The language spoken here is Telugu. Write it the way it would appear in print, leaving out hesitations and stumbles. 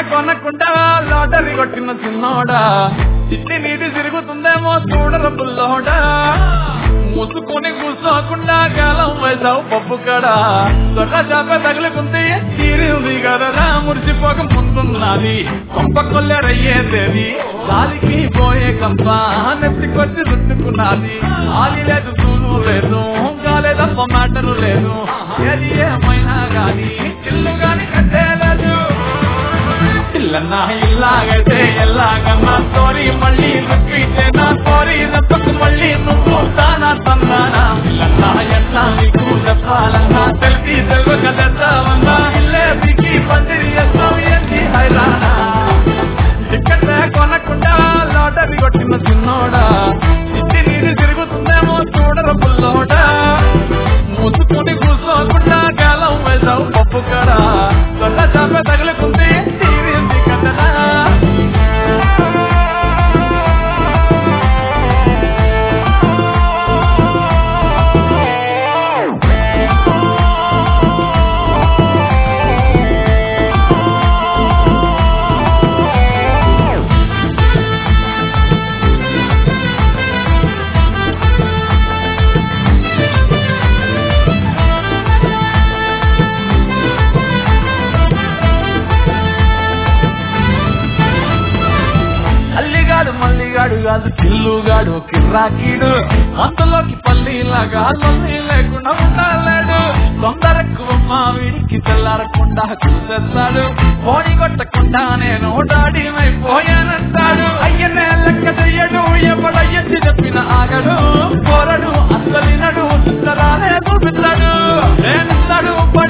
కొనకుండా లాటరీ కొట్టిన చిన్నోడా చిట్టి నీటి తిరుగుతుందేమో చూడర పుల్లోడా మూసుకొని కూర్చోకుండా కాలం వేసావు పప్పు కడ దొంగ చేప తగులుకుంది తీరింది కదరా మురిసిపోక ముందున్నది కొంప కొల్లెరయ్యేదేది గాలికి పోయే కంప నెత్తికొచ్చి రుద్దుకున్నది ఆలి లేదు తూను లేదు గాలే తప్ప మ్యాటరు లేదు ఏది ఏమైనా గాని ఇల్లు గాని కట్టేలేదు ఇల్లన్నా ఇల్లాగైతే ఎల్లాగన్నా స్టోరీ మళ్ళీ రిపీటే నా స్టోరీ తప్పకు మళ్ళీ నువ్వు తానా తందానా ఇల్లన్నా ఎట్లా నీకు చెప్పాలన్నా తెలిసి తెలుగు కదెత్తావన్నా ఇల్లే బికి పందిరి చేస్తావు ఏంటి హైరానా టికెట్ కొనకుండా లాటరీ కొట్టిన చిన్నోడా ఇంటి నీరు తిరుగుతుందేమో చూడర పుల్లోడా మూసుకొని కూర్చోకుండా కాలం వేసావు పప్పు కడ దొంగ చేప తగులుకుంది తీరింది కదరా మల్లిగాడు కాదు కిల్లుగాడు కిర్రాకీడు అందులోకి పల్లీలాగా లొల్లి లేకుండా ఉండాలేడు తొందరకు మా వీడికి తెల్లారకుండా చూసేస్తాడు పోనీ కొట్టకుండా నేను డాడీమైపోయానంటాడు అయ్యనే లెక్క చెయ్యడు ఎవడయ్యచ్చి చెప్పిన ఆగడు కోరడు అసలినడు చిత్తరాలే చూపిస్తాడు నేనిస్తాడు